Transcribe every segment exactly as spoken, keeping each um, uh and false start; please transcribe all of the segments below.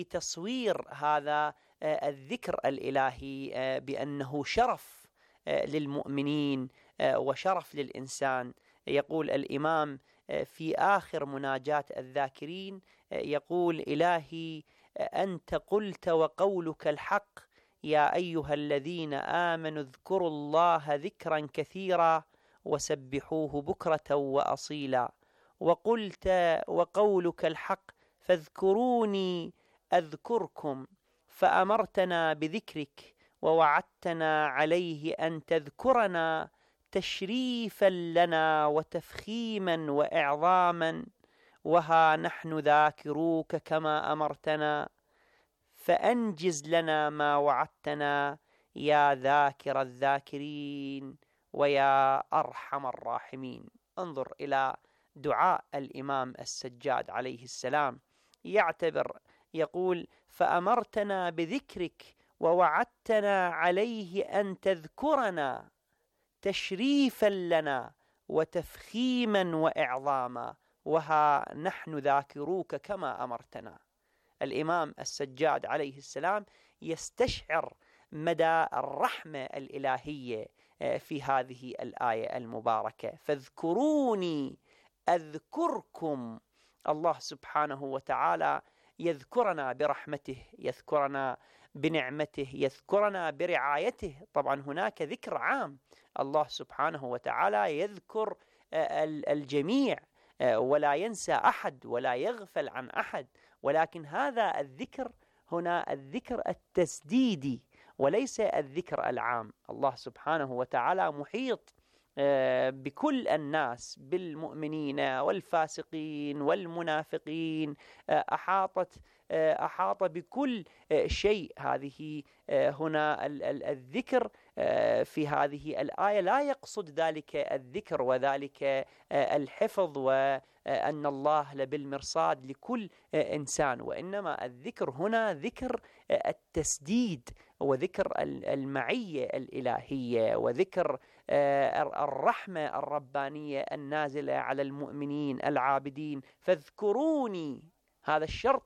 تصوير هذا الذكر الإلهي بأنه شرف للمؤمنين وشرف للإنسان. يقول الإمام في آخر مناجاة الذاكرين، يقول: إلهي أنت قلت وقولك الحق، يا أيها الذين آمنوا اذكروا الله ذكرا كثيرا وسبحوه بكرة وأصيلا، وقلت وقولك الحق فاذكروني أذكركم، فأمرتنا بذكرك ووعدتنا عليه أن تذكرنا تشريفا لنا وتفخيما وإعظاما، وها نحن ذاكروك كما أمرتنا، فأنجز لنا ما وعدتنا يا ذاكر الذاكرين ويا أرحم الراحمين. انظر إلى دعاء الإمام السجاد عليه السلام، يعتبر يقول: فأمرتنا بذكرك ووعدتنا عليه أن تذكرنا تشريفا لنا وتفخيما وإعظاما، وها نحن ذاكروك كما أمرتنا. الإمام السجاد عليه السلام يستشعر مدى الرحمة الإلهية في هذه الآية المباركة: فاذكروني أذكركم. الله سبحانه وتعالى يذكرنا برحمته، يذكرنا بنعمته، يذكرنا برعايته. طبعا هناك ذكر عام، الله سبحانه وتعالى يذكر الجميع ولا ينسى أحد ولا يغفل عن أحد، ولكن هذا الذكر هنا الذكر التسديدي وليس الذكر العام. الله سبحانه وتعالى محيط بكل الناس، بالمؤمنين والفاسقين والمنافقين، أحاطت أحاط بكل شيء. هذه هنا الذكر في هذه الآية لا يقصد ذلك الذكر وذلك الحفظ وأن الله لبالمرصاد لكل إنسان، وإنما الذكر هنا ذكر التسديد وذكر المعية الإلهية وذكر الرحمة الربانية النازلة على المؤمنين العابدين. فاذكروني، هذا الشرط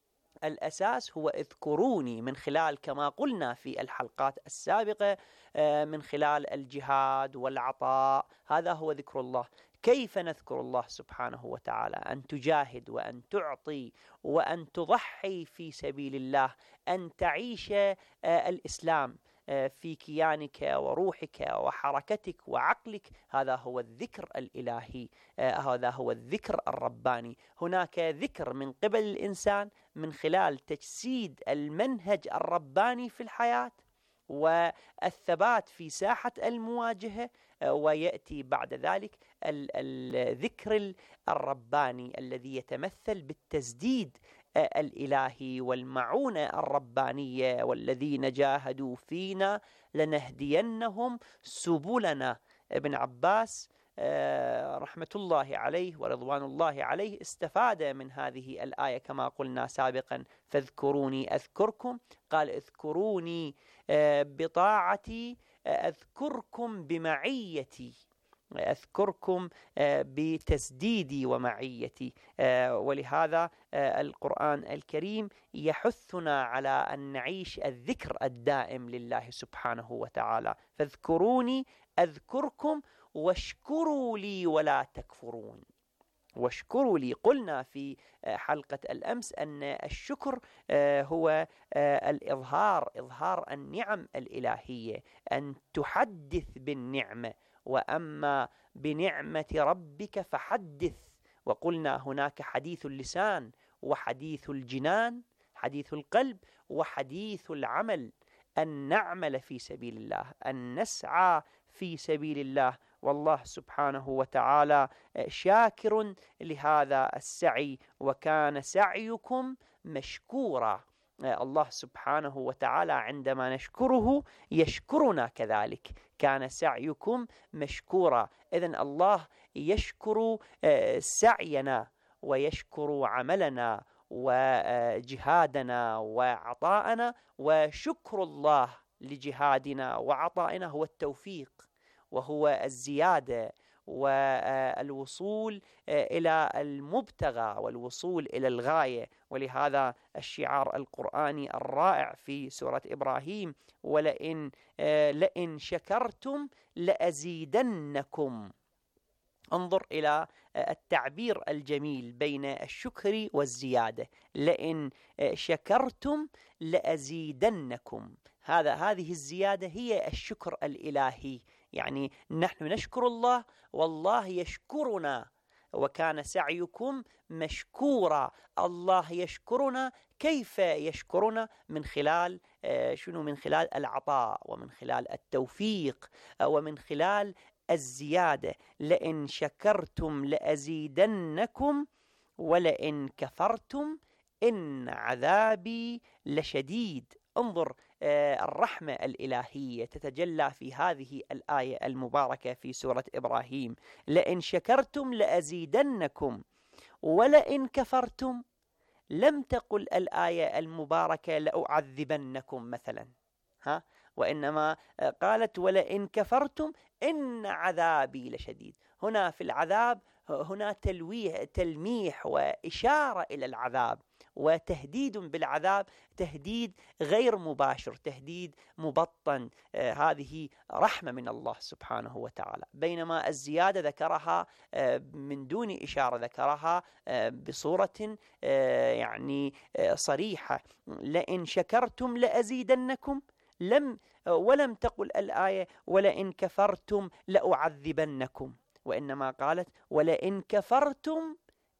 الأساس هو اذكروني، من خلال كما قلنا في الحلقات السابقة من خلال الجهاد والعطاء، هذا هو ذكر الله. كيف نذكر الله سبحانه وتعالى؟ أن تجاهد وأن تعطي وأن تضحي في سبيل الله، أن تعيش الإسلام في كيانك وروحك وحركتك وعقلك. هذا هو الذكر الإلهي، هذا هو الذكر الرباني. هناك ذكر من قبل الإنسان من خلال تجسيد المنهج الرباني في الحياة والثبات في ساحة المواجهة، ويأتي بعد ذلك الذكر الرباني الذي يتمثل بالتسديد الإلهي والمعونة الربانية: والذين جاهدوا فينا لنهدينهم سبلنا. ابن عباس رحمة الله عليه ورضوان الله عليه استفاد من هذه الآية كما قلنا سابقا: فاذكروني أذكركم. قال: اذكروني بطاعتي أذكركم بمعيتي، أذكركم بتسديدي ومعيتي. ولهذا القرآن الكريم يحثنا على أن نعيش الذكر الدائم لله سبحانه وتعالى: فاذكروني أذكركم واشكروا لي ولا تكفرون. واشكروا لي، قلنا في حلقة الأمس أن الشكر هو الإظهار، إظهار النعم الإلهية، أن تحدث بالنعمة، وأما بنعمة ربك فحدث. وقلنا هناك حديث اللسان وحديث الجنان، حديث القلب وحديث العمل. أن نعمل في سبيل الله، أن نسعى في سبيل الله، والله سبحانه وتعالى شاكر لهذا السعي: وكان سعيكم مشكورا. الله سبحانه وتعالى عندما نشكره يشكرنا كذلك: كان سعيكم مشكورا. إذن الله يشكر سعينا ويشكر عملنا وجهادنا وعطاءنا، وشكر الله لجهادنا وعطائنا هو التوفيق وهو الزيادة والوصول إلى المبتغى والوصول إلى الغاية. ولهذا الشعار القرآني الرائع في سورة إبراهيم: ولئن لئن شكرتم لأزيدنكم. انظر إلى التعبير الجميل بين الشكر والزيادة: لئن شكرتم لأزيدنكم. هذا هذه الزيادة هي الشكر الإلهي، يعني نحن نشكر الله والله يشكرنا، وكان سعيكم مشكورا. الله يشكرنا. كيف يشكرنا؟ من خلال شنو؟ من خلال العطاء، ومن خلال التوفيق، ومن خلال الزيادة. لئن شكرتم لأزيدنكم ولئن كفرتم إن عذابي لشديد. انظر الرحمة الإلهية تتجلى في هذه الآية المباركة في سورة إبراهيم: لئن شكرتم لأزيدنكم ولئن كفرتم. لم تقل الآية المباركة لأعذبنكم مثلا، ها، وإنما قالت ولئن كفرتم إن عذابي لشديد. هنا في العذاب هنا تلويه تلميح وإشارة إلى العذاب، وتهديد بالعذاب، تهديد غير مباشر، تهديد مبطن. آه هذه رحمة من الله سبحانه وتعالى. بينما الزيادة ذكرها آه من دون إشارة، ذكرها آه بصورة آه يعني آه صريحة: لئن شكرتم لأزيدنكم. لم ولم تقل الآية ولئن كفرتم لأعذبنكم، وإنما قالت ولئن كفرتم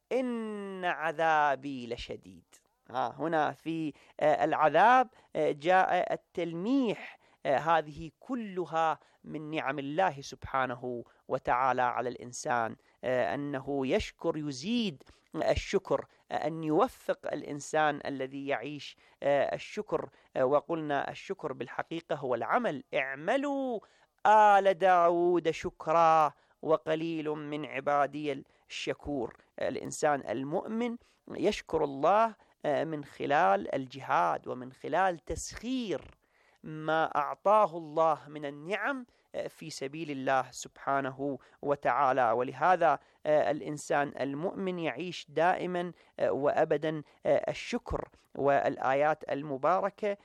إن عذابي لشديد. ها هنا في العذاب جاء التلميح. هذه كلها من نعم الله سبحانه وتعالى على الإنسان، أنه يشكر يزيد الشكر، أن يوفق الإنسان الذي يعيش الشكر. وقلنا الشكر بالحقيقة هو العمل: اعملوا آل داود شكرا وقليل من عبادي الشكور. الإنسان المؤمن يشكر الله من خلال الجهاد، ومن خلال تسخير ما أعطاه الله من النعم في سبيل الله سبحانه وتعالى. ولهذا الإنسان المؤمن يعيش دائما وأبدا الشكر. والآيات المباركة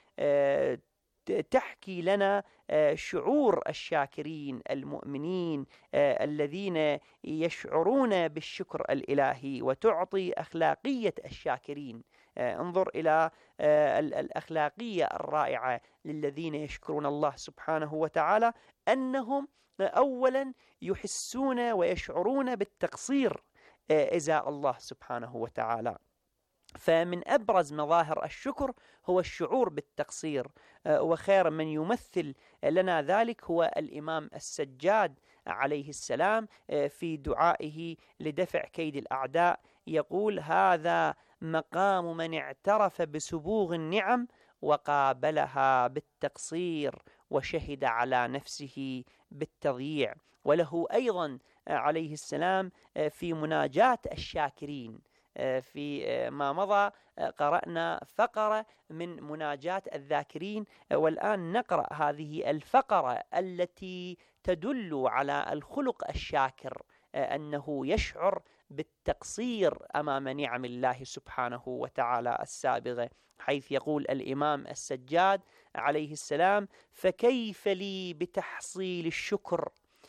تحكي لنا شعور الشاكرين المؤمنين الذين يشعرون بالشكر الإلهي، وتعطي أخلاقية الشاكرين. انظر إلى الأخلاقية الرائعة للذين يشكرون الله سبحانه وتعالى: أنهم أولا يحسون ويشعرون بالتقصير إزاء الله سبحانه وتعالى. فمن أبرز مظاهر الشكر هو الشعور بالتقصير، وخير من يمثل لنا ذلك هو الإمام السجاد عليه السلام في دعائه لدفع كيد الأعداء. يقول: هذا مقام من اعترف بسبوغ النعم وقابلها بالتقصير وشهد على نفسه بالتضييع. وله أيضا عليه السلام في مناجاة الشاكرين في ما مضى قرأنا فقرة من مناجاة الذاكرين، والآن نقرأ هذه الفقرة التي تدل على الخلق الشاكر، أنه يشعر بالتقصير أمام نعم الله سبحانه وتعالى السابغة، حيث يقول الإمام السجاد عليه السلام: فكيف لي بتحصيل الشكر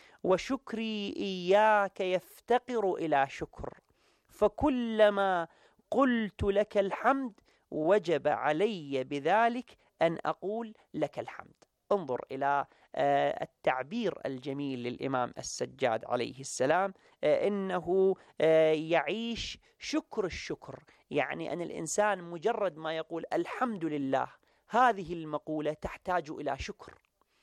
وشكري إياك يفتقر إلى شكر، فكلما قلت لك الحمد وجب علي بذلك أن أقول لك الحمد. انظر إلى التعبير الجميل للإمام السجاد عليه السلام، إنه يعيش شكر الشكر، يعني أن الإنسان مجرد ما يقول الحمد لله، هذه المقولة تحتاج إلى شكر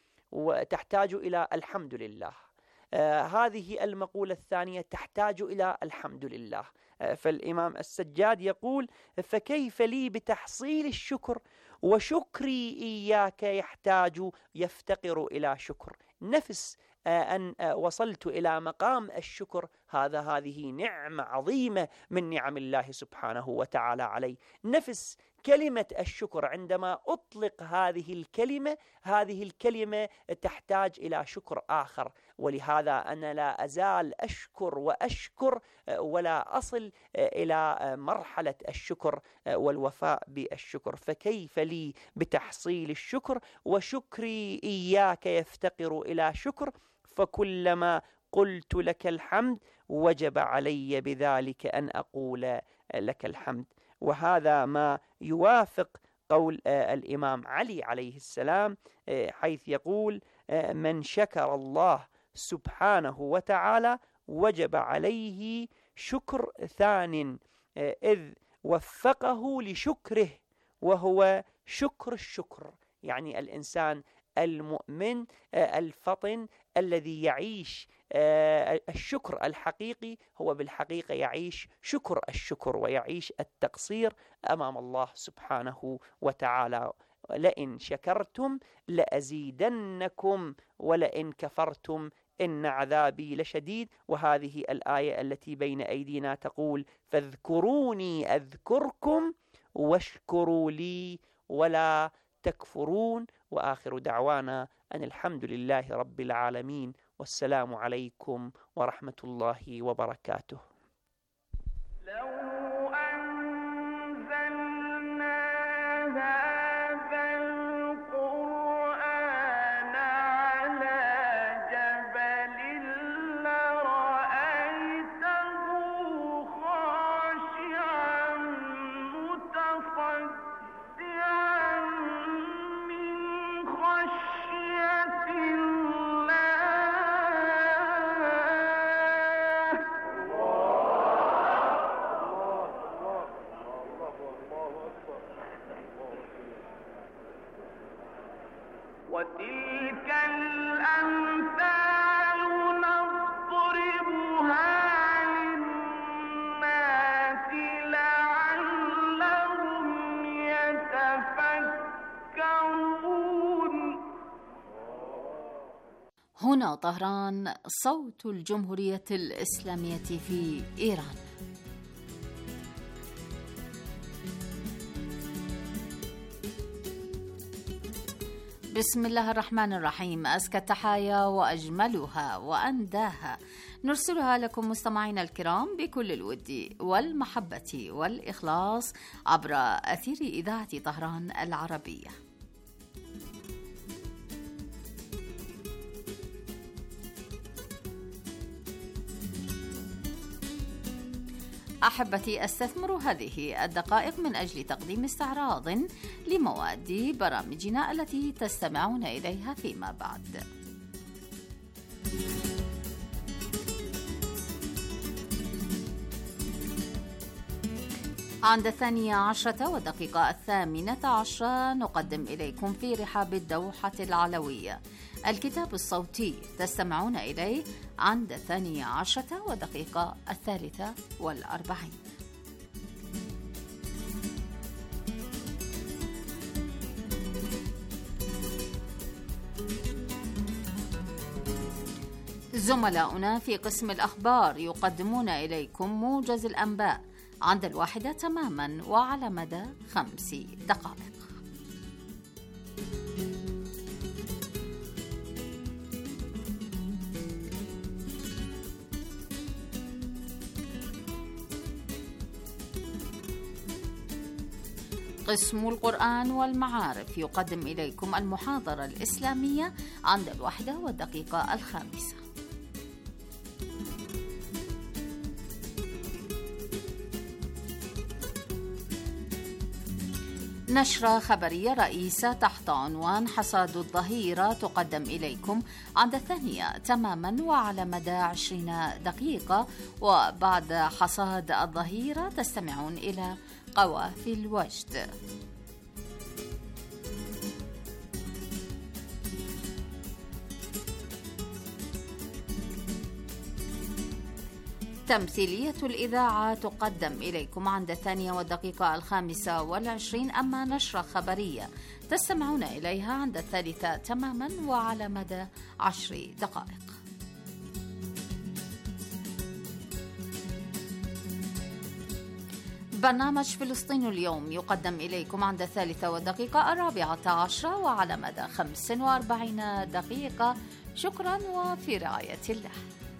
وتحتاج إلى الحمد لله. آه هذه المقولة الثانية تحتاج إلى الحمد لله. آه فالإمام السجاد يقول: فكيف لي بتحصيل الشكر وشكري إياك يحتاج يفتقر إلى شكر. نفس آه أن آه وصلت إلى مقام الشكر، هذا هذه نعمة عظيمة من نعم الله سبحانه وتعالى علي. نفس كلمة الشكر عندما أطلق هذه الكلمة، هذه الكلمة تحتاج إلى شكر آخر، ولهذا أنا لا أزال أشكر وأشكر ولا أصل إلى مرحلة الشكر والوفاء بالشكر. فكيف لي بتحصيل الشكر وشكري إياك يفتقر إلى شكر؟ فكلما قلت لك الحمد وجب علي بذلك أن أقول لك الحمد. وهذا ما يوافق قول الإمام علي عليه السلام، حيث يقول: من شكر الله سبحانه وتعالى وجب عليه شكر ثان إذ وفقه لشكره، وهو شكر الشكر. يعني الإنسان المؤمن الفطن الذي يعيش الشكر الحقيقي هو بالحقيقة يعيش شكر الشكر، ويعيش التقصير أمام الله سبحانه وتعالى. لئن شكرتم لأزيدنكم ولئن كفرتم إن عذابي لشديد. وهذه الآية التي بين أيدينا تقول: فاذكروني أذكركم واشكروا لي ولا تكفرون. وآخر دعوانا أن الحمد لله رب العالمين، والسلام عليكم ورحمة الله وبركاته. وتلك الأمثال نضربها للناس لعلهم يتفكرون. هنا طهران، صوت الجمهورية الإسلامية في إيران. بسم الله الرحمن الرحيم. أزكى التحايا وأجملها وأنداها نرسلها لكم مستمعينا الكرام بكل الود والمحبة والإخلاص عبر أثير إذاعة طهران العربية. أحبتي، أستثمر هذه الدقائق من أجل تقديم استعراض لمواد برامجنا التي تستمعون إليها فيما بعد. عند الثانية عشرة والدقيقة الثامنة عشرة نقدم إليكم في رحاب الدوحة العلوية الكتاب الصوتي، تستمعون إليه عند الثانية عشرة والدقيقة الثالثة والأربعين. زملاؤنا في قسم الأخبار يقدمون إليكم موجز الأنباء عند الواحدة تماما وعلى مدى خمس دقائق. قسم القرآن والمعارف يقدم إليكم المحاضرة الإسلامية عند الواحدة والدقيقة الخامسة. نشرة خبرية رئيسة تحت عنوان حصاد الظهيرة تقدم إليكم عند الثانية تماما وعلى مدى عشرين دقيقة، وبعد حصاد الظهيرة تستمعون إلى قوافي الوجد. تمثيلية الإذاعة تقدم إليكم عند الثانية والدقيقة الخامسة والعشرين، أما نشرة خبرية تستمعون إليها عند الثالثة تماما وعلى مدى عشر دقائق. برنامج فلسطين اليوم يقدم إليكم عند الثالثة والدقيقة الرابعة عشرة وعلى مدى خمس وأربعين دقيقة. شكرا وفي رعاية الله.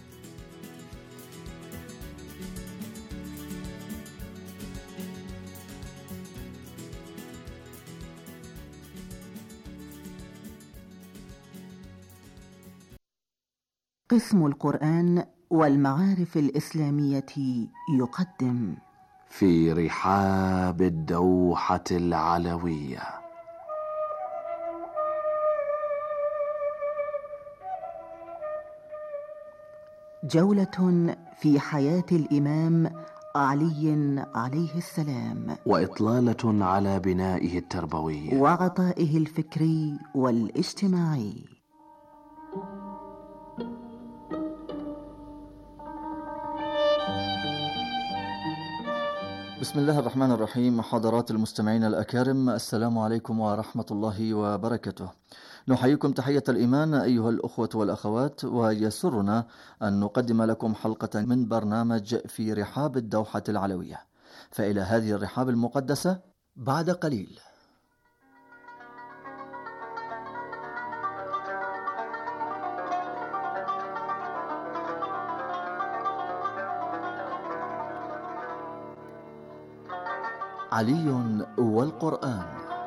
قسم القرآن والمعارف الإسلامية يقدم في رحاب الدوحة العلوية جولة في حياة الإمام علي عليه السلام، وإطلالة على بنائه التربوي وعطائه الفكري والاجتماعي. بسم الله الرحمن الرحيم. حضرات المستمعين الأكارم، السلام عليكم ورحمة الله وبركاته. نحييكم تحية الإيمان أيها الأخوة والأخوات، ويسرنا أن نقدم لكم حلقة من برنامج في رحاب الدوحة العلوية. فإلى هذه الرحاب المقدسة بعد قليل. علي والقرآن.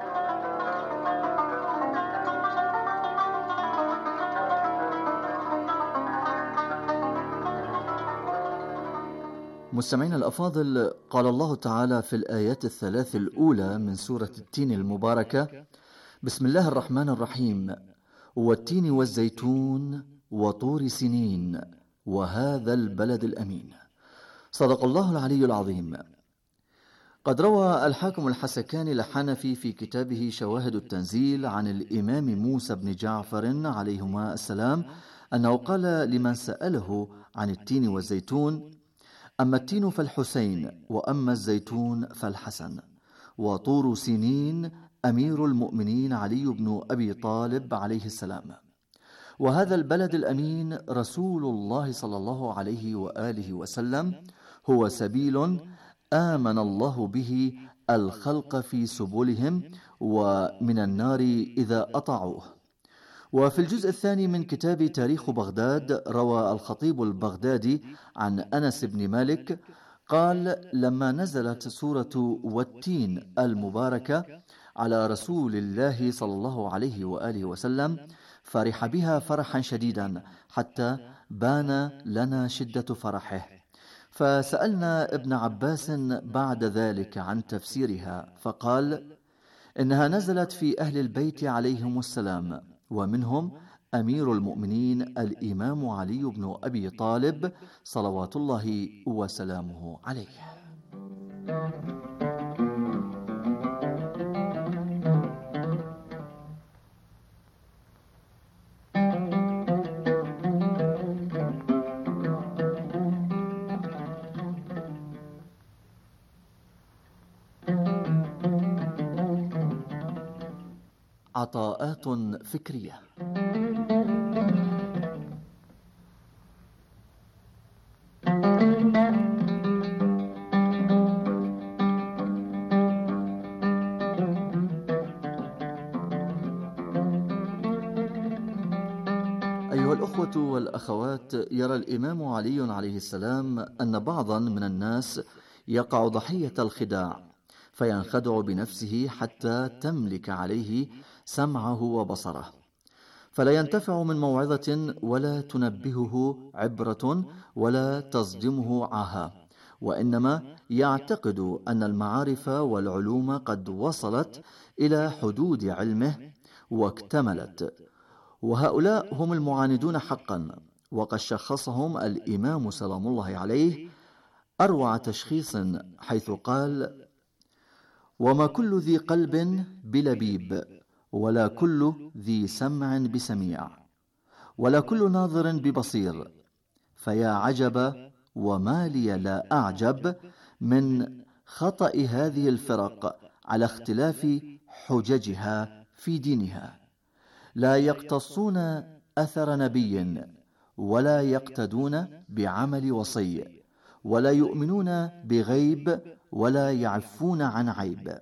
مستمعين الأفاضل، قال الله تعالى في الآيات الثلاث الأولى من سورة التين المباركة: بسم الله الرحمن الرحيم، والتين والزيتون وطور سنين وهذا البلد الأمين. صدق الله العلي العظيم. قد روى الحاكم الحسكاني الحنفي في كتابه شواهد التنزيل عن الإمام موسى بن جعفر عليهما السلام أنه قال لمن سأله عن التين والزيتون: أما التين فالحسين، وأما الزيتون فالحسن، وطور سنين أمير المؤمنين علي بن أبي طالب عليه السلام، وهذا البلد الأمين رسول الله صلى الله عليه وآله وسلم، هو سبيل آمن الله به الخلق في سبلهم ومن النار إذا أطاعوه. وفي الجزء الثاني من كتاب تاريخ بغداد روى الخطيب البغدادي عن أنس بن مالك قال: لما نزلت سورة والتين المباركة على رسول الله صلى الله عليه وآله وسلم فرح بها فرحا شديدا حتى بان لنا شدة فرحه، فسألنا ابن عباس بعد ذلك عن تفسيرها فقال: إنها نزلت في أهل البيت عليهم السلام، ومنهم أمير المؤمنين الإمام علي بن أبي طالب صلوات الله وسلامه عليه. عطاءات فكرية. أيها الأخوة والأخوات، يرى الإمام علي عليه السلام أن بعضا من الناس يقع ضحية الخداع، فينخدع بنفسه حتى تملك عليه سمعه وبصره، فلا ينتفع من موعظة ولا تنبهه عبرة ولا تصدمه عاهة، وإنما يعتقد أن المعارف والعلوم قد وصلت إلى حدود علمه واكتملت. وهؤلاء هم المعاندون حقا، وقد شخصهم الإمام سلام الله عليه أروع تشخيص، حيث قال: وما كل ذي قلب بلبيب، ولا كل ذي سمع بسميع، ولا كل ناظر ببصير، فيا عجب وما لي لا أعجب من خطأ هذه الفرق على اختلاف حججها في دينها. لا يقتصون أثر نبي، ولا يقتدون بعمل وصي، ولا يؤمنون بغيب، ولا يعفون عن عيب.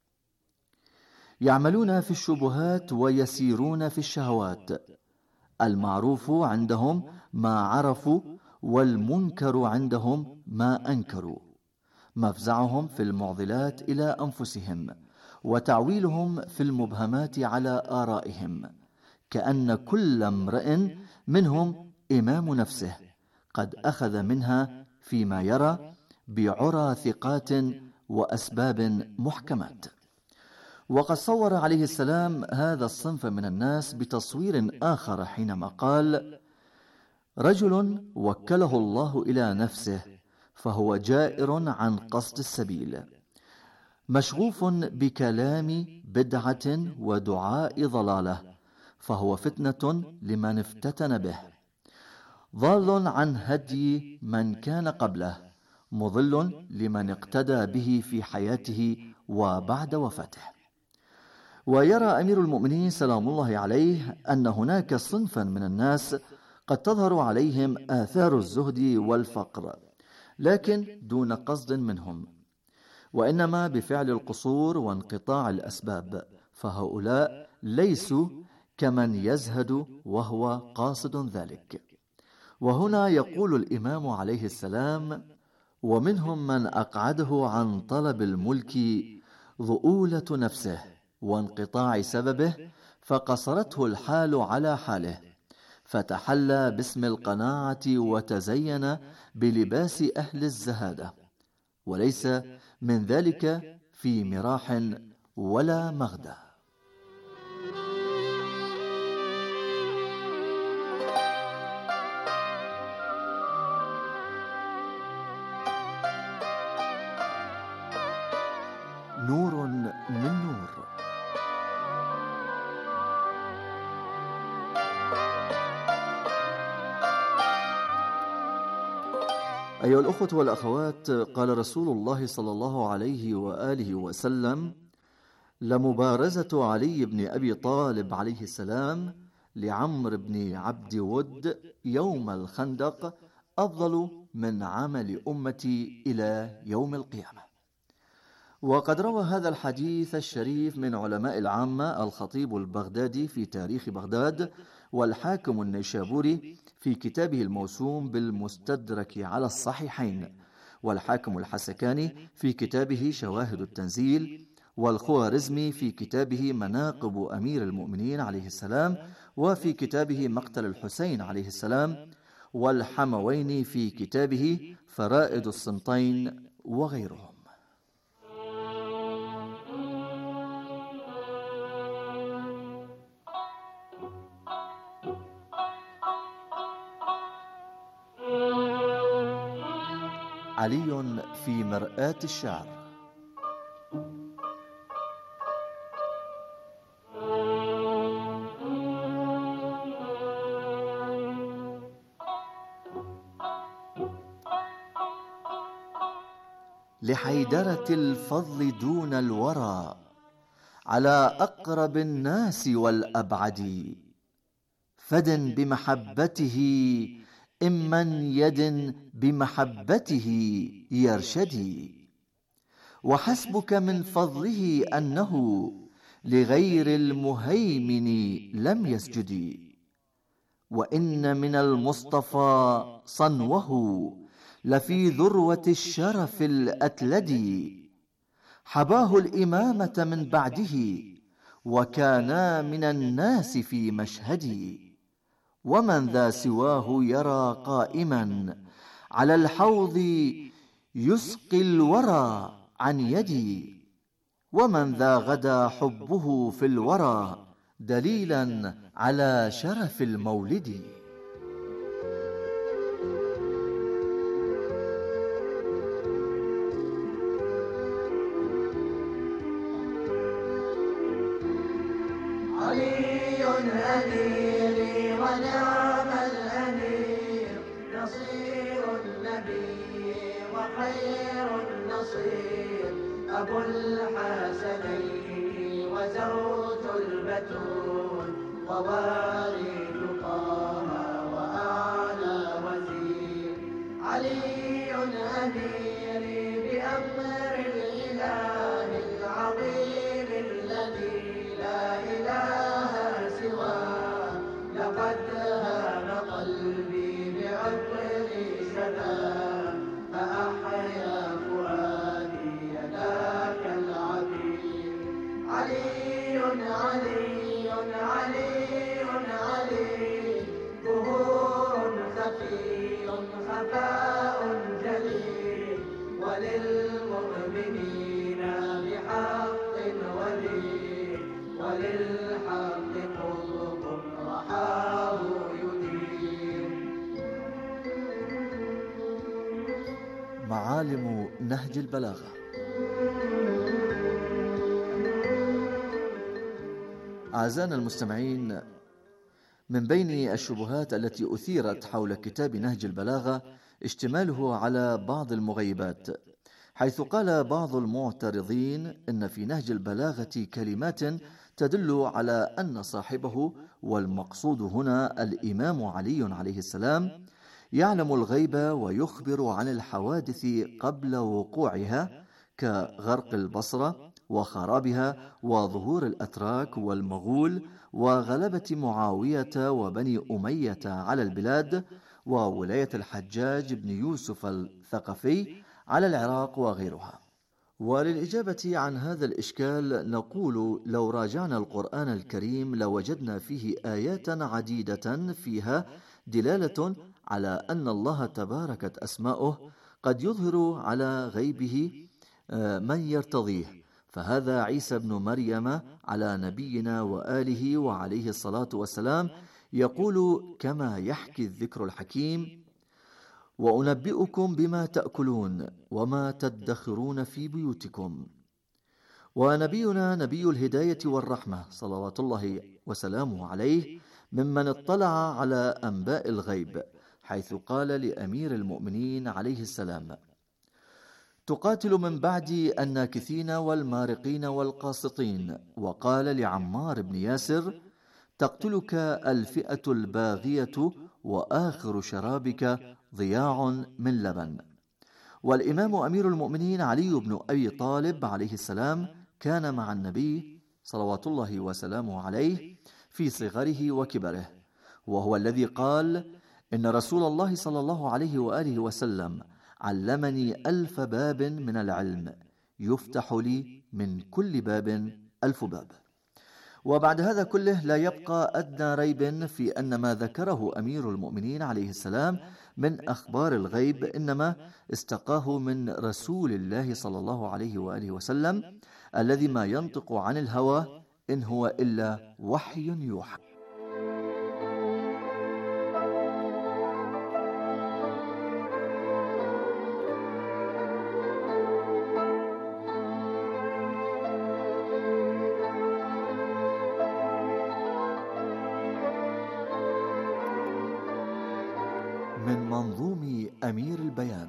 يعملون في الشبهات ويسيرون في الشهوات. المعروف عندهم ما عرفوا، والمنكر عندهم ما أنكروا. مفزعهم في المعضلات إلى أنفسهم، وتعويلهم في المبهمات على آرائهم، كأن كل امرئ منهم إمام نفسه قد أخذ منها فيما يرى بعرى ثقات وأسباب محكمات. وقد صور عليه السلام هذا الصنف من الناس بتصوير آخر حينما قال: رجل وكله الله إلى نفسه فهو جائر عن قصد السبيل، مشغوف بكلام بدعة ودعاء ضلالة، فهو فتنة لمن افتتن به، ضال عن هدي من كان قبله، مضل لمن اقتدى به في حياته وبعد وفاته. ويرى أمير المؤمنين سلام الله عليه أن هناك صنفا من الناس قد تظهر عليهم آثار الزهد والفقر، لكن دون قصد منهم، وإنما بفعل القصور وانقطاع الأسباب، فهؤلاء ليسوا كمن يزهد وهو قاصد ذلك. وهنا يقول الإمام عليه السلام: ومنهم من أقعده عن طلب الملك ضؤولة نفسه وانقطاع سببه، فقصرته الحال على حاله، فتحلى باسم القناعة وتزين بلباس أهل الزهادة، وليس من ذلك في مراح ولا مغدى. نور من نور. أيها الأخوة والأخوات، قال رسول الله صلى الله عليه وآله وسلم: لمبارزة علي بن أبي طالب عليه السلام لعمرو بن عبد ود يوم الخندق أفضل من عمل أمتي إلى يوم القيامة. وقد روى هذا الحديث الشريف من علماء العامة الخطيب البغدادي في تاريخ بغداد، والحاكم النيشابوري في كتابه الموسوم بالمستدرك على الصحيحين، والحاكم الحسكاني في كتابه شواهد التنزيل، والخوارزمي في كتابه مناقب أمير المؤمنين عليه السلام، وفي كتابه مقتل الحسين عليه السلام، والحمويني في كتابه فرائد الصمتين، وغيرهم. علي في مرآة الشعر. لحيدرة الفضل دون الورى على أقرب الناس والأبعد، فد بمحبته إمن يد بمحبته يرشدي، وحسبك من فضله أنه لغير المهيمن لم يسجد، وإن من المصطفى صنوه لفي ذروة الشرف الأتلدي، حباه الإمامة من بعده وكانا من الناس في مشهدي، ومن ذا سواه يرى قائما على الحوض يسقي الورى عن يدي، ومن ذا غدا حبه في الورى دليلا على شرف المولد. علي أميري ونعم الأمير، نصير النبي وخير النصير، أبو الحسنين وزوج البتول، ووالد طه وأعلى وزير. علي أميري بأمر علي علي علي ظهور خفي خفاء جليل وللمؤمنين بحق ولي وللحق قلب رحاه يدير. معالم نهج البلاغة. أعزائنا المستمعين، من بين الشبهات التي أثيرت حول كتاب نهج البلاغة اشتماله على بعض المغيبات، حيث قال بعض المعترضين إن في نهج البلاغة كلمات تدل على أن صاحبه، والمقصود هنا الإمام علي عليه السلام، يعلم الغيب ويخبر عن الحوادث قبل وقوعها كغرق البصرة وخرابها وظهور الأتراك والمغول وغلبة معاوية وبني أمية على البلاد وولاية الحجاج بن يوسف الثقفي على العراق وغيرها. وللإجابة عن هذا الإشكال نقول: لو راجعنا القرآن الكريم لوجدنا فيه آيات عديدة فيها دلالة على أن الله تباركت أسماؤه قد يظهر على غيبه من يرتضيه، فهذا عيسى بن مريم على نبينا وآله وعليه الصلاة والسلام يقول كما يحكي الذكر الحكيم: وأنبئكم بما تأكلون وما تدخرون في بيوتكم. ونبينا نبي الهداية والرحمة صلوات الله وسلامه عليه ممن اطلع على أنباء الغيب، حيث قال لأمير المؤمنين عليه السلام: تقاتل من بعد الناكثين والمارقين والقاسطين. وقال لعمار بن ياسر: تقتلك الفئة الباغية وآخر شرابك ضياع من لبن. والإمام أمير المؤمنين علي بن أبي طالب عليه السلام كان مع النبي صلوات الله وسلامه عليه في صغره وكبره، وهو الذي قال: إن رسول الله صلى الله عليه وآله وسلم علمني ألف باب من العلم، يفتح لي من كل باب ألف باب. وبعد هذا كله لا يبقى أدنى ريب في أن ما ذكره أمير المؤمنين عليه السلام من أخبار الغيب إنما استقاه من رسول الله صلى الله عليه وآله وسلم، الذي ما ينطق عن الهوى إن هو إلا وحي يوحى. من منظوم أمير البيان.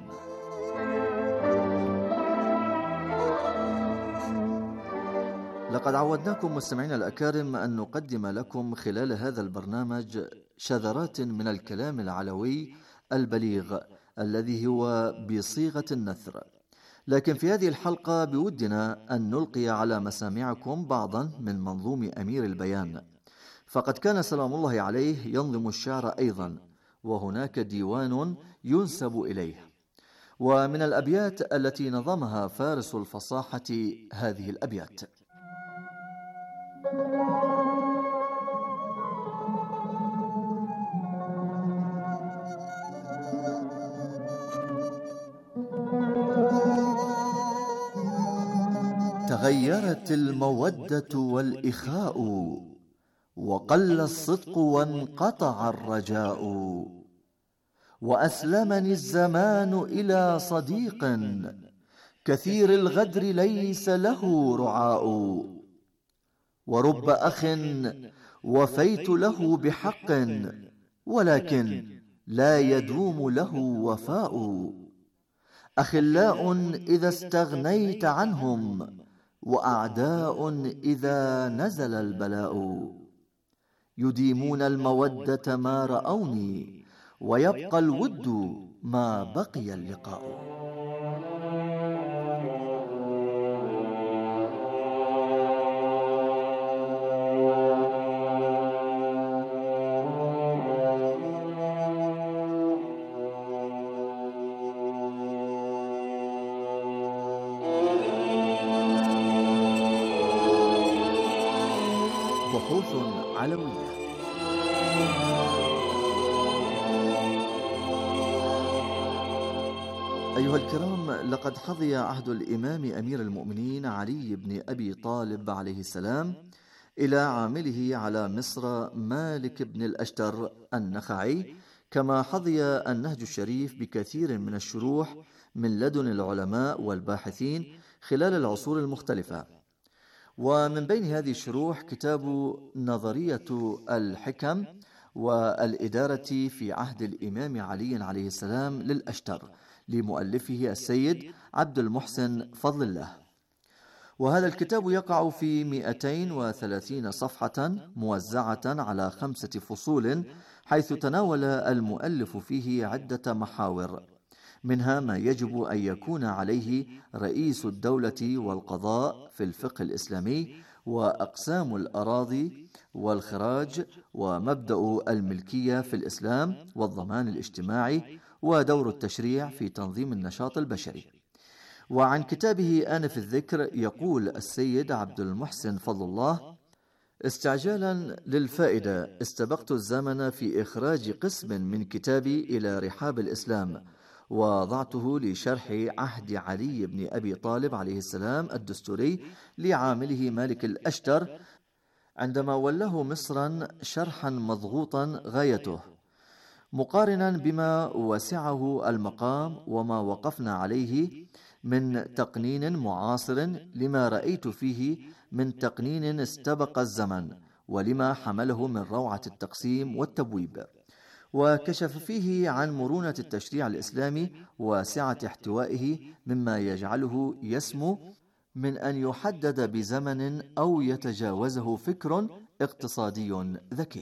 لقد عودناكم مستمعينا الأكارم أن نقدم لكم خلال هذا البرنامج شذرات من الكلام العلوي البليغ الذي هو بصيغة النثر، لكن في هذه الحلقة بودنا أن نلقي على مسامعكم بعضا من منظوم أمير البيان، فقد كان سلام الله عليه ينظم الشعر أيضا، وهناك ديوان ينسب إليه. ومن الأبيات التي نظمها فارس الفصاحة هذه الأبيات: تغيرت المودة والإخاء وقل الصدق وانقطع الرجاء، وأسلمني الزمان إلى صديق كثير الغدر ليس له رعاء، ورب أخ وفيت له بحق ولكن لا يدوم له وفاء، أخلاء إذا استغنيت عنهم وأعداء إذا نزل البلاء، يديمون المودة ما رأوني ويبقى الود ما بقي اللقاء. بحوث علوية. أيها الكرام، لقد حظي عهد الإمام أمير المؤمنين علي بن أبي طالب عليه السلام إلى عامله على مصر مالك بن الأشتر النخعي، كما حظي النهج الشريف بكثير من الشروح من لدن العلماء والباحثين خلال العصور المختلفة. ومن بين هذه الشروح كتاب نظرية الحكم والإدارة في عهد الإمام علي عليه السلام للأشتر لمؤلفه السيد عبد المحسن فضل الله. وهذا الكتاب يقع في مئتين وثلاثين صفحة موزعة على خمسة فصول، حيث تناول المؤلف فيه عدة محاور، منها ما يجب أن يكون عليه رئيس الدولة والقضاء في الفقه الإسلامي، وأقسام الأراضي والخراج، ومبدأ الملكية في الإسلام، والضمان الاجتماعي، ودور التشريع في تنظيم النشاط البشري. وعن كتابه آنف الذكر يقول السيد عبد المحسن فضل الله: استعجالا للفائدة استبقت الزمن في إخراج قسم من كتابي إلى رحاب الإسلام، وضعته لشرح عهد علي بن أبي طالب عليه السلام الدستوري لعامله مالك الأشتر عندما ولاه مصرا شرحا مضغوطا غايته، مقارنا بما وسعه المقام وما وقفنا عليه من تقنين معاصر لما رأيت فيه من تقنين استبق الزمن، ولما حمله من روعة التقسيم والتبويب، وكشف فيه عن مرونة التشريع الإسلامي وسعة احتوائه، مما يجعله يسمو من أن يحدد بزمن أو يتجاوزه فكر اقتصادي ذكي.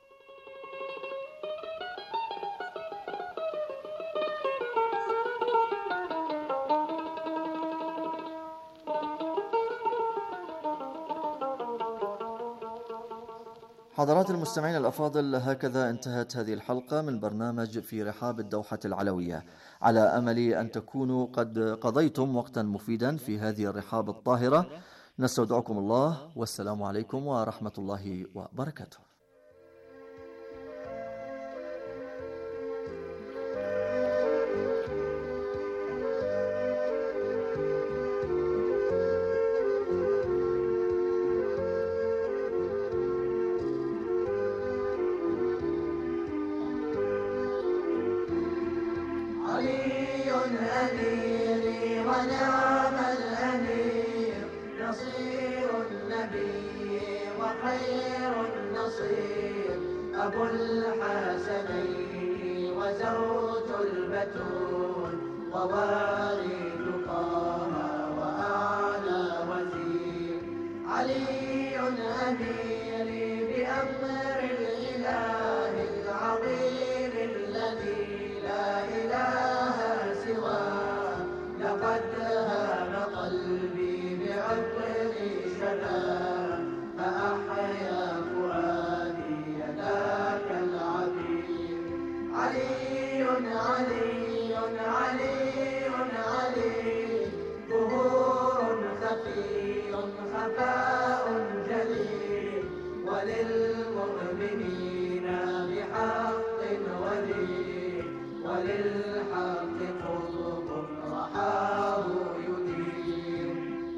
حضرات المستمعين الأفاضل، هكذا انتهت هذه الحلقة من برنامج في رحاب الدوحة العلوية، على أمل أن تكونوا قد قضيتم وقتا مفيدا في هذه الرحاب الطاهرة. نستودعكم الله، والسلام عليكم ورحمة الله وبركاته. أبو الحسنين وزوج البتول ووالد طه وأعلى وزير علي أميري بأمر الإله العظيم الذي لا إله سواه. لقد هام قلبي بعطر شباب فأحيا فؤادي ذاك العظيم. علي علي علي علي ظهور خفي خفاء جليل وللمؤمنين بحق ولي وللحق قطب رحاه يدير.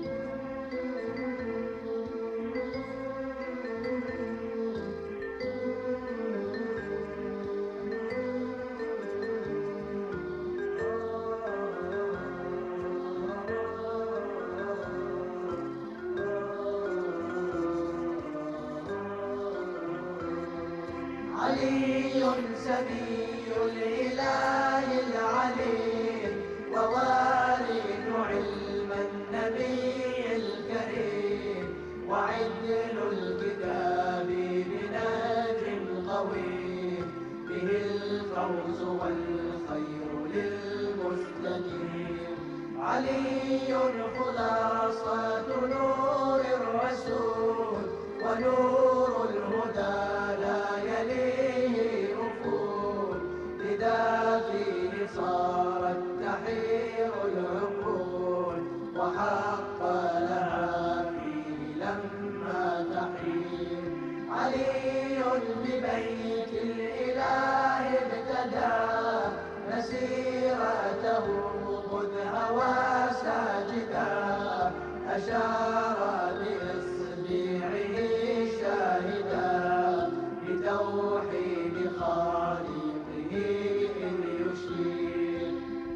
علي سبي الإله العليم ووارث علم النبي الكريم وعدل الكتاب بناج قويم به الفوز والخير للمستقيم. علي خلاصة نور الرسول ونور الهدى لا يليه أفول. لذا فيه صارت تحير العقول وحق لها فيه لما تحير. علي ببيت الإله ابتدى مسيرته خذ هوى ساجدا أشار بإصبعه شاهدا بتوحيد خالقه إذ يشير.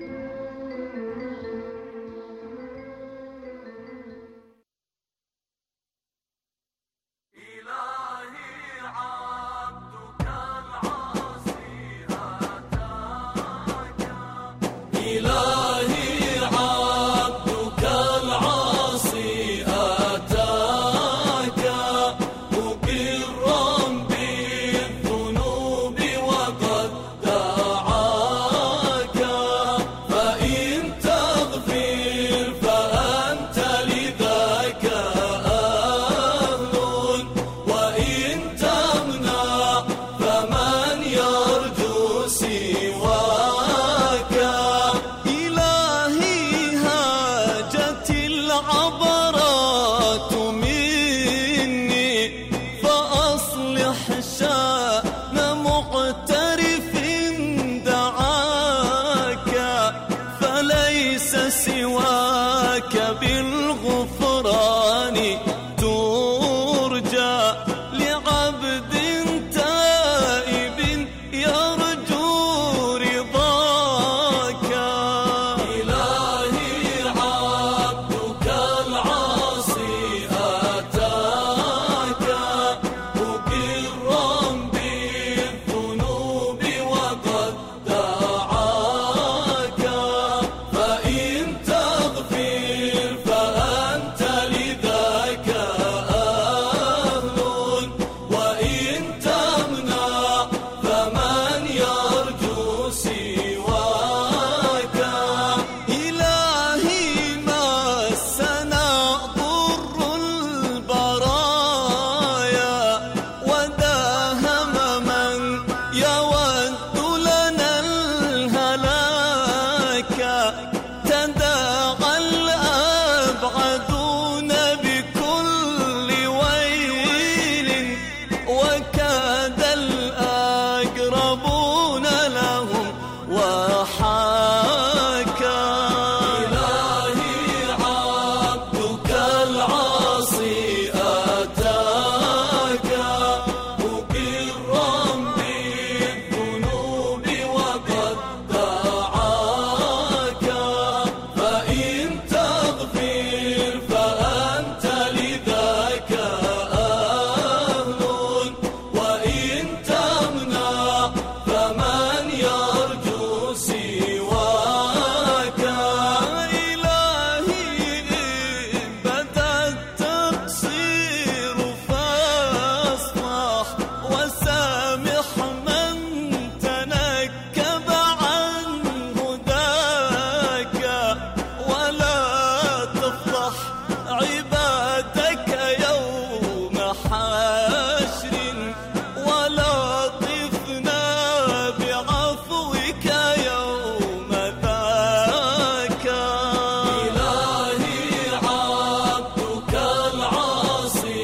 إلهي عبدك العاصي أتاك مقرا بالذنوب وقد دعاك فإن تغفر فأنت لذاك أهل وإن تمنع فمن يرجو سواك. إلهي هاجت العبرات مني فأصلح شأن معترف دعاك فليس سواك بالغفران ترجى لعبد تائب يرجو رضاك. إلهي عبدك العاصي أتاك مقرا بالذنوب وقد دعاك فإن تغفر فأنت لذاك أهل وإن تمنع فمن يرجو سواك. إلهي مسنا ضر البرايا وداهم من يود لنا الهلاك تداعى الأبعدون بكل ويل وكاد الأقربون لهم وحاكا. إلهي عبدك العاصي أتاك مقرا بالذنوب وقد دعاك فإن تغفر فأنت لذاك أهل وإن تمنع فمن يرجو سواك. إلهي إن بدا التقصير فاصفح وسامح من تنكب عن هداك ولا تفضح عبادك يوم حشر ولا طفنا بعفوك يوم ذاك. إلهي عبدك العاصي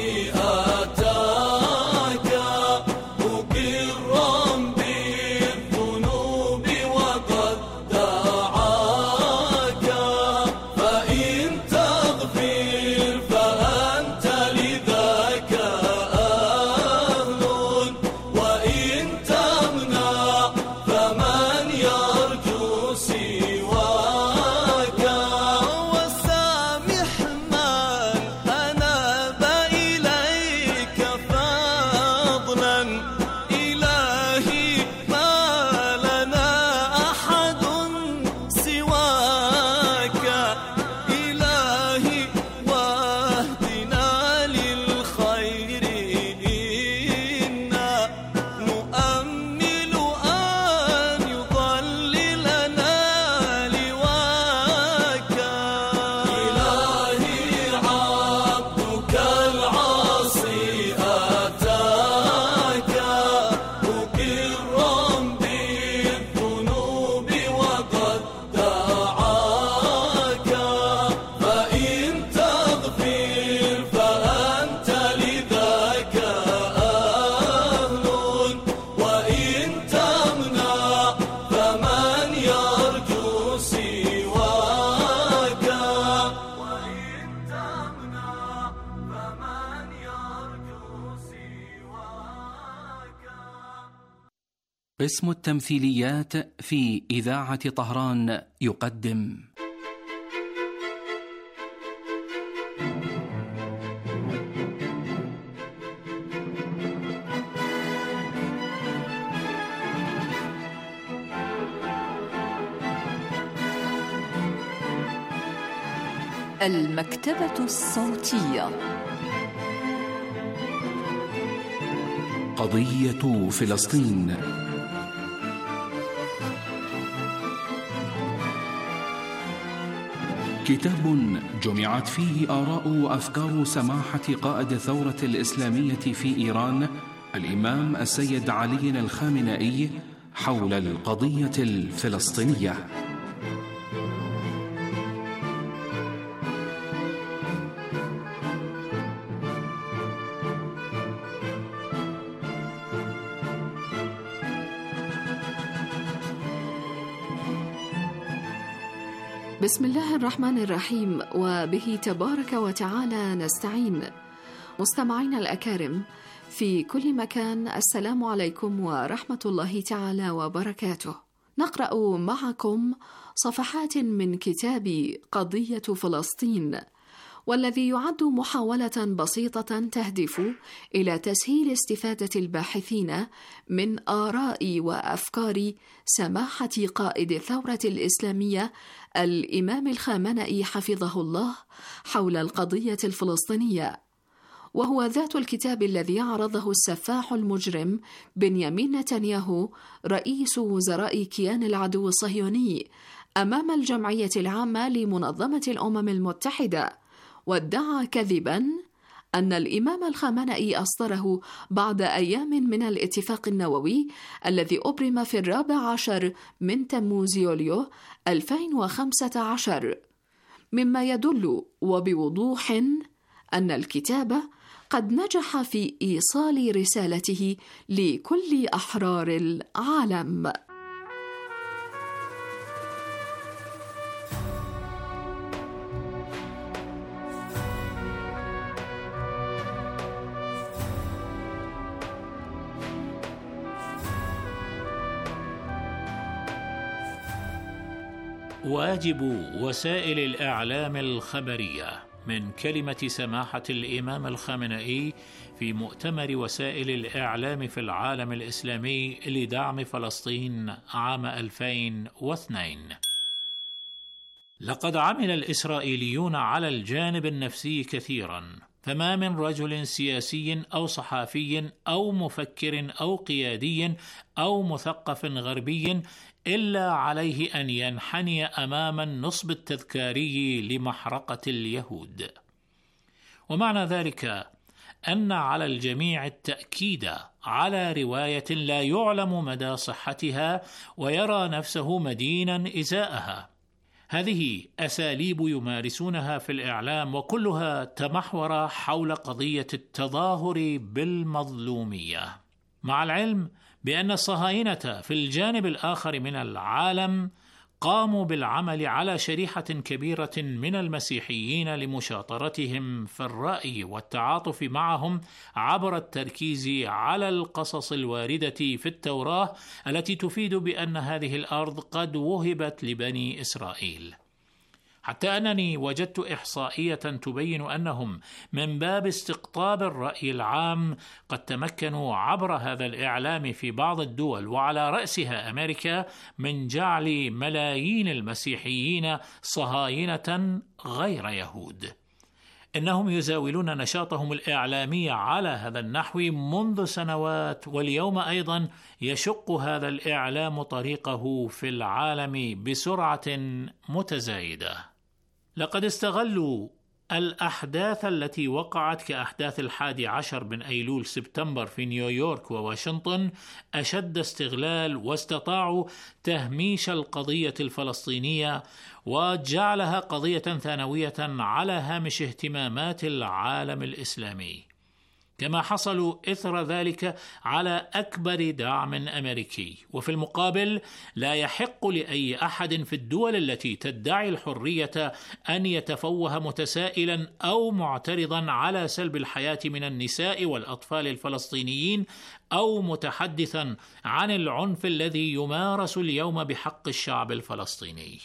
أتاك مقرا بالذنوب وقد دعاك فإن تغفر فأنت لذاك أهل قسم التمثيليات في إذاعة طهران يقدم المكتبة الصوتية. قضية فلسطين. كتاب جمعت فيه آراء وأفكار سماحة قائد الثورة الإسلامية في إيران الإمام السيد علي الخامنئي حول القضية الفلسطينية. بسم الله الرحمن الرحيم، وبه تبارك وتعالى نستعين. مستمعينا الأكارم في كل مكان، السلام عليكم ورحمة الله تعالى وبركاته. نقرأ معكم صفحات من كتاب قضية فلسطين، والذي يعد محاولة بسيطة تهدف إلى تسهيل استفادة الباحثين من آراء وأفكار سماحة قائد الثورة الإسلامية الإمام الخامنئي حفظه الله حول القضية الفلسطينية، وهو ذات الكتاب الذي عرضه السفاح المجرم بنيامين نتنياهو رئيس وزراء كيان العدو الصهيوني أمام الجمعية العامة لمنظمة الأمم المتحدة، وادعى كذباً أن الإمام الخامنئي أصدره بعد أيام من الاتفاق النووي الذي أبرم في الرابع عشر من تموز يوليو ألفين وخمسة عشر، مما يدل وبوضوح أن الكتاب قد نجح في إيصال رسالته لكل أحرار العالم. واجب وسائل الإعلام الخبرية من كلمة سماحة الإمام الخامنئي في مؤتمر وسائل الإعلام في العالم الإسلامي لدعم فلسطين عام ألفين واثنين. لقد عمل الإسرائيليون على الجانب النفسي كثيراً، فما من رجل سياسي أو صحافي أو مفكر أو قيادي أو مثقف غربي إلا عليه أن ينحني أمام النصب التذكاري لمحرقة اليهود. ومعنى ذلك أن على الجميع التأكيد على رواية لا يعلم مدى صحتها ويرى نفسه مدينا إزاءها. هذه أساليب يمارسونها في الإعلام، وكلها تمحور حول قضية التظاهر بالمظلومية، مع العلم بأن الصهاينة في الجانب الآخر من العالم قاموا بالعمل على شريحة كبيرة من المسيحيين لمشاطرتهم في الرأي والتعاطف معهم عبر التركيز على القصص الواردة في التوراة التي تفيد بأن هذه الأرض قد وهبت لبني إسرائيل، حتى أنني وجدت إحصائية تبين أنهم من باب استقطاب الرأي العام قد تمكنوا عبر هذا الإعلام في بعض الدول وعلى رأسها أمريكا من جعل ملايين المسيحيين صهاينة غير يهود. إنهم يزاولون نشاطهم الإعلامي على هذا النحو منذ سنوات، واليوم أيضا يشق هذا الإعلام طريقه في العالم بسرعة متزايدة. لقد استغلوا الأحداث التي وقعت كأحداث الحادي عشر من أيلول سبتمبر في نيويورك وواشنطن أشد استغلال، واستطاعوا تهميش القضية الفلسطينية وجعلها قضية ثانوية على هامش اهتمامات العالم الإسلامي. كما حصلوا إثر ذلك على أكبر دعم أمريكي. وفي المقابل لا يحق لأي أحد في الدول التي تدعي الحرية أن يتفوه متسائلا أو معترضا على سلب الحياة من النساء والأطفال الفلسطينيين أو متحدثا عن العنف الذي يمارس اليوم بحق الشعب الفلسطيني.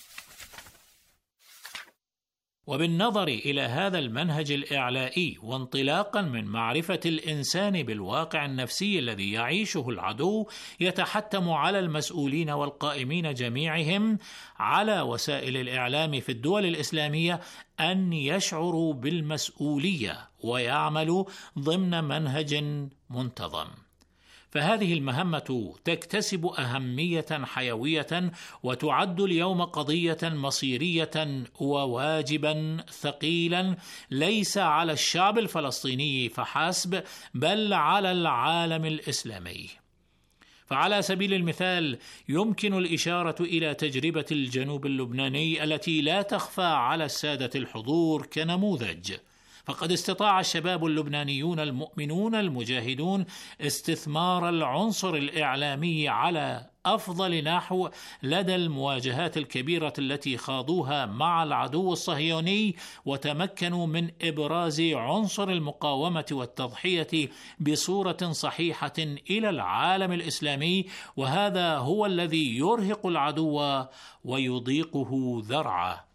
وبالنظر إلى هذا المنهج الإعلائي وانطلاقا من معرفة الإنسان بالواقع النفسي الذي يعيشه العدو، يتحتم على المسؤولين والقائمين جميعهم على وسائل الإعلام في الدول الإسلامية أن يشعروا بالمسؤولية ويعملوا ضمن منهج منتظم. فهذه المهمة تكتسب أهمية حيوية وتعد اليوم قضية مصيرية وواجبا ثقيلا ليس على الشعب الفلسطيني فحسب بل على العالم الإسلامي. فعلى سبيل المثال يمكن الإشارة إلى تجربة الجنوب اللبناني التي لا تخفى على السادة الحضور كنموذج. فقد استطاع الشباب اللبنانيون المؤمنون المجاهدون استثمار العنصر الإعلامي على أفضل نحو لدى المواجهات الكبيرة التي خاضوها مع العدو الصهيوني، وتمكنوا من إبراز عنصر المقاومة والتضحية بصورة صحيحة إلى العالم الإسلامي، وهذا هو الذي يرهق العدو ويضيقه ذرعه.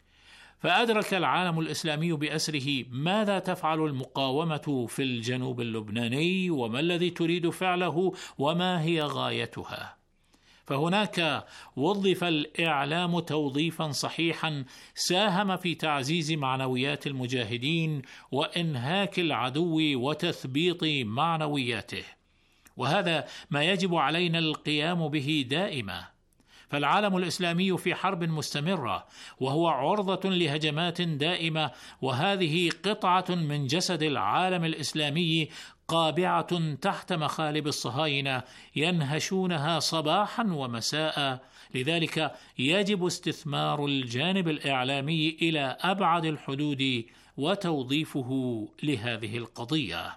فأدرك العالم الإسلامي بأسره ماذا تفعل المقاومة في الجنوب اللبناني وما الذي تريد فعله وما هي غايتها. فهناك وظف الإعلام توظيفا صحيحا ساهم في تعزيز معنويات المجاهدين وإنهاك العدو وتثبيط معنوياته، وهذا ما يجب علينا القيام به دائما. فالعالم الإسلامي في حرب مستمرة وهو عرضة لهجمات دائمة، وهذه قطعة من جسد العالم الإسلامي قابعة تحت مخالب الصهاينة ينهشونها صباحا ومساء. لذلك يجب استثمار الجانب الإعلامي إلى أبعد الحدود وتوظيفه لهذه القضية.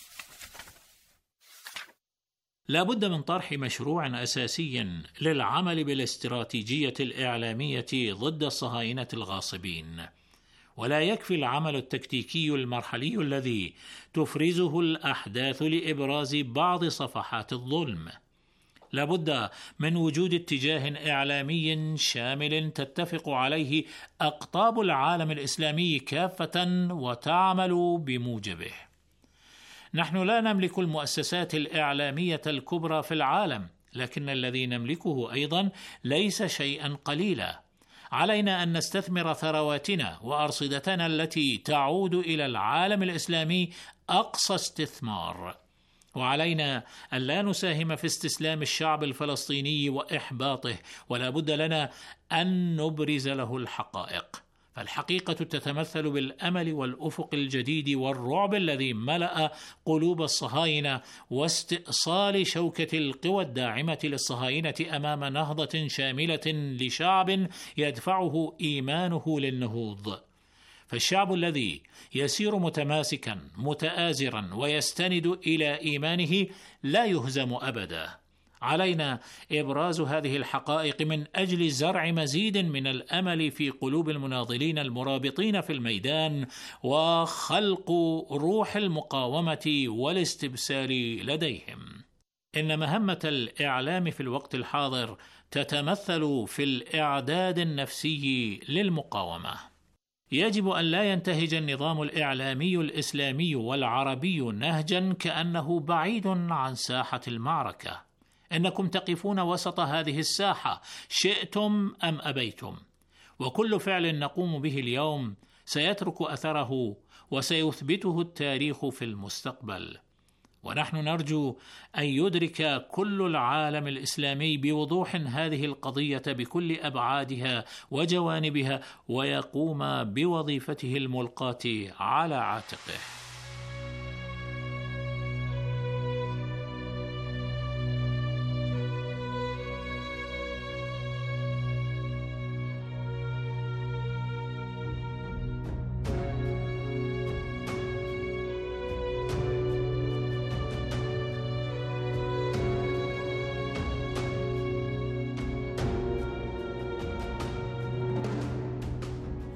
لا بد من طرح مشروع أساسي للعمل بالاستراتيجية الإعلامية ضد الصهاينة الغاصبين، ولا يكفي العمل التكتيكي المرحلي الذي تفرزه الأحداث لإبراز بعض صفحات الظلم. لا بد من وجود اتجاه إعلامي شامل تتفق عليه أقطاب العالم الإسلامي كافة وتعمل بموجبه. نحن لا نملك المؤسسات الإعلامية الكبرى في العالم، لكن الذي نملكه أيضا ليس شيئا قليلا. علينا أن نستثمر ثرواتنا وأرصدتنا التي تعود إلى العالم الإسلامي أقصى استثمار، وعلينا أن لا نساهم في استسلام الشعب الفلسطيني وإحباطه، ولا بد لنا أن نبرز له الحقائق. فالحقيقة تتمثل بالأمل والأفق الجديد والرعب الذي ملأ قلوب الصهاينة، واستئصال شوكة القوى الداعمة للصهاينة أمام نهضة شاملة لشعب يدفعه إيمانه للنهوض. فالشعب الذي يسير متماسكا متآزرا ويستند إلى إيمانه لا يهزم أبدا. علينا إبراز هذه الحقائق من أجل زرع مزيد من الأمل في قلوب المناضلين المرابطين في الميدان، وخلق روح المقاومة والاستبسال لديهم. إن مهمة الإعلام في الوقت الحاضر تتمثل في الإعداد النفسي للمقاومة. يجب أن لا ينتهج النظام الإعلامي الإسلامي والعربي نهجا كأنه بعيد عن ساحة المعركة. إنكم تقفون وسط هذه الساحة شئتم أم أبيتم، وكل فعل نقوم به اليوم سيترك أثره وسيثبته التاريخ في المستقبل. ونحن نرجو أن يدرك كل العالم الإسلامي بوضوح هذه القضية بكل أبعادها وجوانبها، ويقوم بوظيفته الملقاة على عاتقه.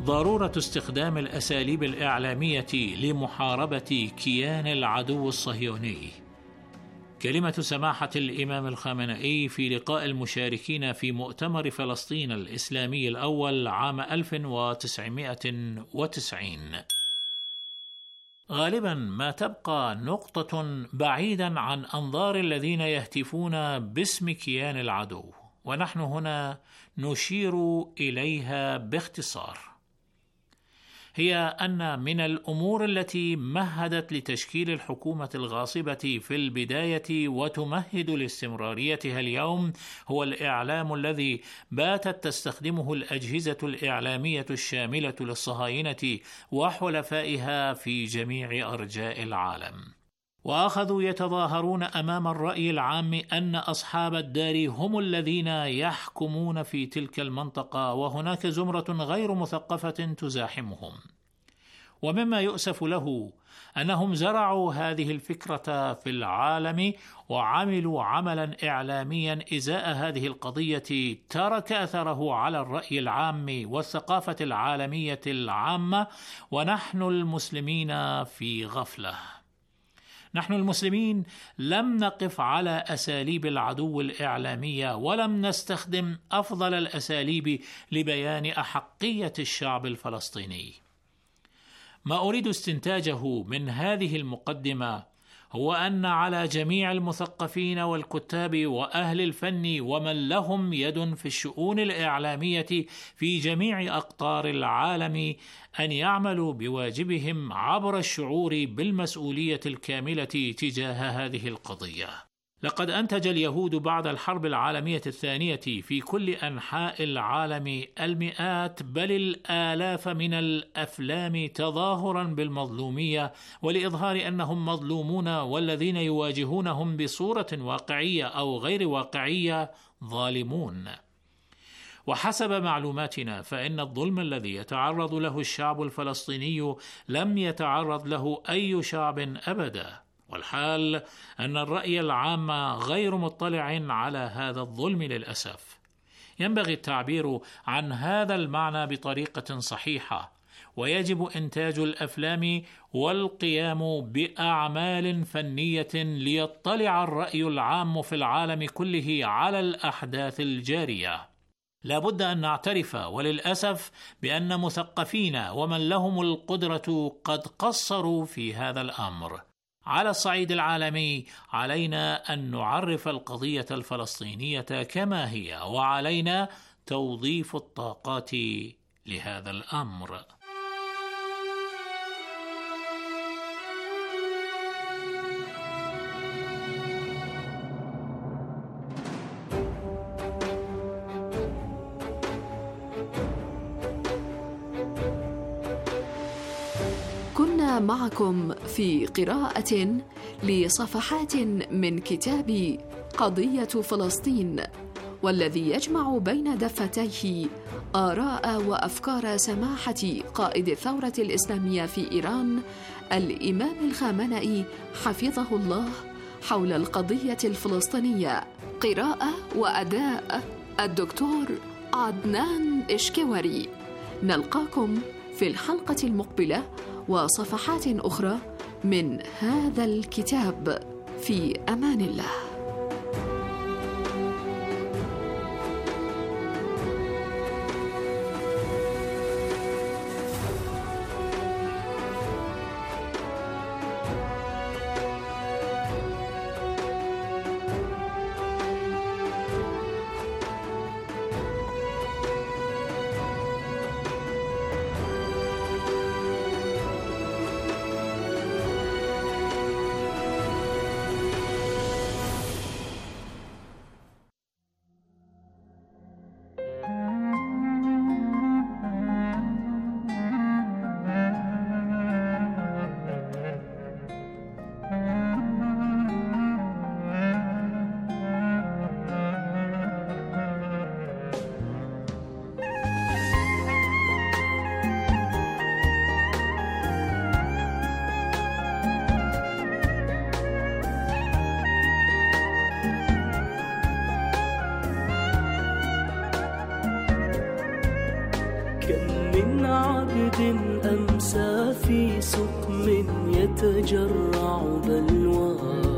ضرورة استخدام الأساليب الإعلامية لمحاربة كيان العدو الصهيوني. كلمة سماحة الإمام الخامنئي في لقاء المشاركين في مؤتمر فلسطين الإسلامي الأول عام ألف وتسعمائة وتسعين. غالبا ما تبقى نقطة بعيدا عن أنظار الذين يهتفون باسم كيان العدو، ونحن هنا نشير إليها باختصار. هي أن من الأمور التي مهدت لتشكيل الحكومة الغاصبة في البداية وتمهد لاستمراريتها اليوم هو الإعلام الذي باتت تستخدمه الأجهزة الإعلامية الشاملة للصهاينة وحلفائها في جميع أرجاء العالم. وأخذوا يتظاهرون أمام الرأي العام أن أصحاب الدار هم الذين يحكمون في تلك المنطقة، وهناك زمرة غير مثقفة تزاحمهم. ومما يؤسف له أنهم زرعوا هذه الفكرة في العالم وعملوا عملا إعلاميا إزاء هذه القضية ترك أثره على الرأي العام والثقافة العالمية العامة، ونحن المسلمين في غفلة. نحن المسلمين لم نقف على أساليب العدو الإعلامية، ولم نستخدم أفضل الأساليب لبيان أحقية الشعب الفلسطيني. ما أريد استنتاجه من هذه المقدمة هو أن على جميع المثقفين والكتاب وأهل الفن ومن لهم يد في الشؤون الإعلامية في جميع أقطار العالم أن يعملوا بواجبهم عبر الشعور بالمسؤولية الكاملة تجاه هذه القضية. لقد أنتج اليهود بعد الحرب العالمية الثانية في كل أنحاء العالم المئات بل الآلاف من الأفلام تظاهرا بالمظلومية ولإظهار أنهم مظلومون، والذين يواجهونهم بصورة واقعية أو غير واقعية ظالمون. وحسب معلوماتنا فإن الظلم الذي يتعرض له الشعب الفلسطيني لم يتعرض له أي شعب أبدا، والحال أن الرأي العام غير مطلع على هذا الظلم للأسف. ينبغي التعبير عن هذا المعنى بطريقة صحيحة، ويجب إنتاج الأفلام والقيام بأعمال فنية ليطلع الرأي العام في العالم كله على الأحداث الجارية. لا بد أن نعترف وللأسف بأن مثقفين ومن لهم القدرة قد قصروا في هذا الأمر. على الصعيد العالمي علينا أن نعرف القضية الفلسطينية كما هي، وعلينا توظيف الطاقات لهذا الأمر. كنا معكم في قراءة لصفحات من كتاب قضية فلسطين، والذي يجمع بين دفتيه آراء وأفكار سماحة قائد الثورة الإسلامية في إيران الإمام الخامنئي حفظه الله حول القضية الفلسطينية. قراءة وأداء الدكتور عدنان إشكوري. نلقاكم في الحلقة المقبلة وصفحات أخرى من هذا الكتاب. في أمان الله. عبد أمسى في سقم يتجرع بلوى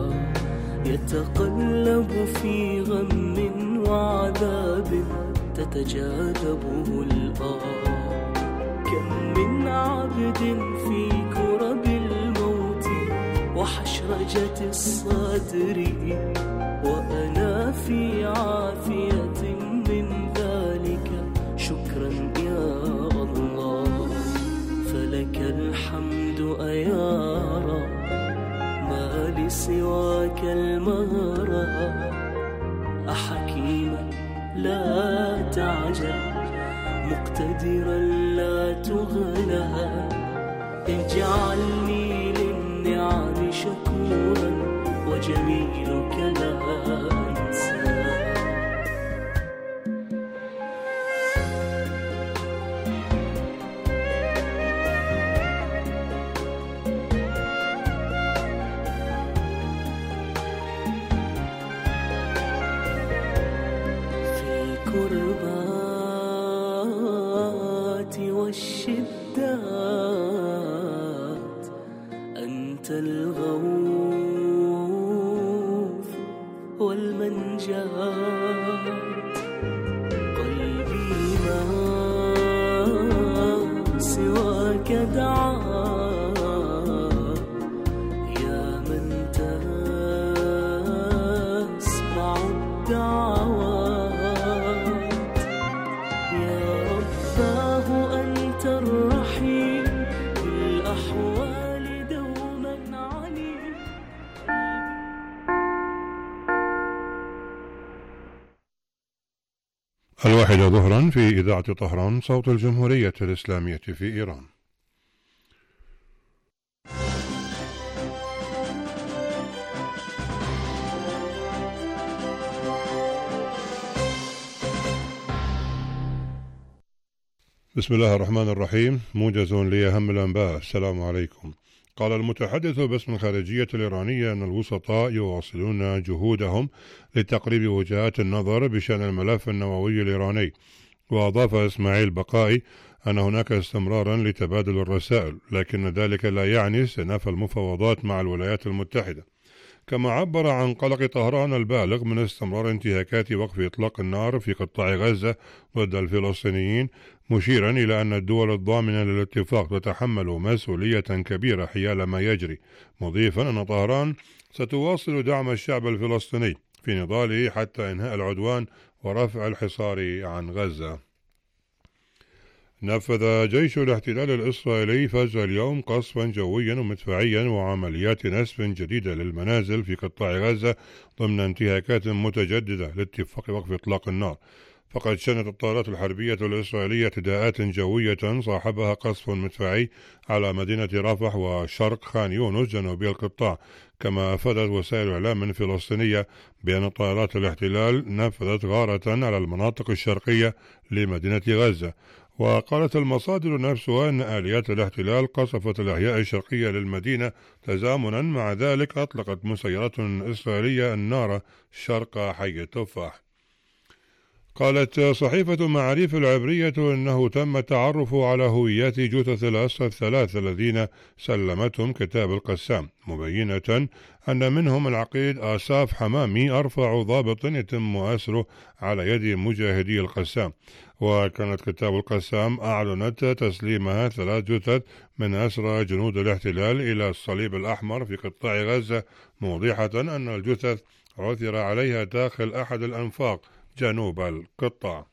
يتقلب في غم وعذاب تتجاذبه الآه. كم من عبد في كرب الموت وحشرجة الصدر وأنا في عافية من ذلك شكرا يا الله. فلك الحمد أيا رب ما لسواك المهرة. أحكيما لا تعجل مقتدرا لا تغلى. اجعلني للنعم شكورا وجميلك لا أنسى. والشدات أنت الغوث والمنجات. قلبي ما سواك دعا يا من تسمع الدعوات. يا رباه أنت الرحيم بالأحوال دوما عليم. الواحدة ظهرا في إذاعة طهران صوت الجمهورية الإسلامية في إيران. بسم الله الرحمن الرحيم. موجز لأهم الأنباء. السلام عليكم. قال المتحدث باسم الخارجية الإيرانية أن الوسطاء يواصلون جهودهم لتقريب وجهات النظر بشأن الملف النووي الإيراني. وأضاف إسماعيل بقائي أن هناك استمرارا لتبادل الرسائل، لكن ذلك لا يعني استئناف المفاوضات مع الولايات المتحدة. كما عبر عن قلق طهران البالغ من استمرار انتهاكات وقف إطلاق النار في قطاع غزة ضد الفلسطينيين، مشيرا إلى أن الدول الضامنة للاتفاق تتحمل مسؤولية كبيرة حيال ما يجري، مضيفا أن طهران ستواصل دعم الشعب الفلسطيني في نضاله حتى إنهاء العدوان ورفع الحصار عن غزة. نفذ جيش الاحتلال الإسرائيلي فجر اليوم قصفا جويا ومدفعيا وعمليات نسف جديدة للمنازل في قطاع غزة ضمن انتهاكات متجددة لاتفاق وقف إطلاق النار. فقد شنت الطائرات الحربية الإسرائيلية اعتداءات جوية صاحبها قصف مدفعي على مدينة رفح وشرق خان يونس جنوبي القطاع. كما أفادت وسائل إعلام فلسطينية بأن طائرات الاحتلال نفذت غارة على المناطق الشرقية لمدينة غزة. وقالت المصادر نفسها أن آليات الاحتلال قصفت الأحياء الشرقية للمدينة. تزامنا مع ذلك أطلقت مسيرات إسرائيلية النار شرق حي التفاح. قالت صحيفة معاريف العبرية أنه تم التعرف على هويات جثث الأسرى الثلاث الذين سلمتهم كتاب القسام، مبينة أن منهم العقيد آساف حمامي أرفع ضابط يتم أسره على يد مجاهدي القسام. وكانت كتاب القسام أعلنت تسليمها ثلاث جثث من أسرى جنود الاحتلال إلى الصليب الأحمر في قطاع غزة، موضحة أن الجثث عثر عليها داخل أحد الأنفاق جنوب القطاع.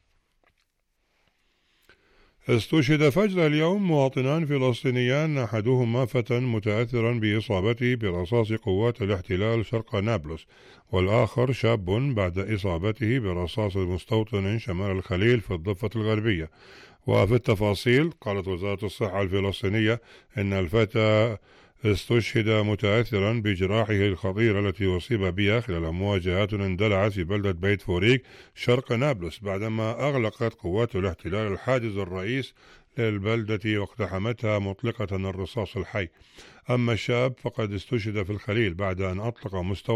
استشهد فجر اليوم مواطنان فلسطينيان، أحدهما فتى متأثرا بإصابته برصاص قوات الاحتلال شرق نابلس، والآخر شاب بعد إصابته برصاص مستوطن شمال الخليل في الضفة الغربية. وفي التفاصيل قالت وزارة الصحة الفلسطينية إن الفتى استشهد متأثرا بجراحه الخطيرة التي أصيب بها خلال مواجهات اندلعت في بلدة بيت فوريك شرق نابلس بعدما أغلقت قوات الاحتلال الحاجز الرئيس للبلدة واقتحمتها مطلقة الرصاص الحي. أما الشاب فقد استشهد في الخليل بعد أن أطلق مستوى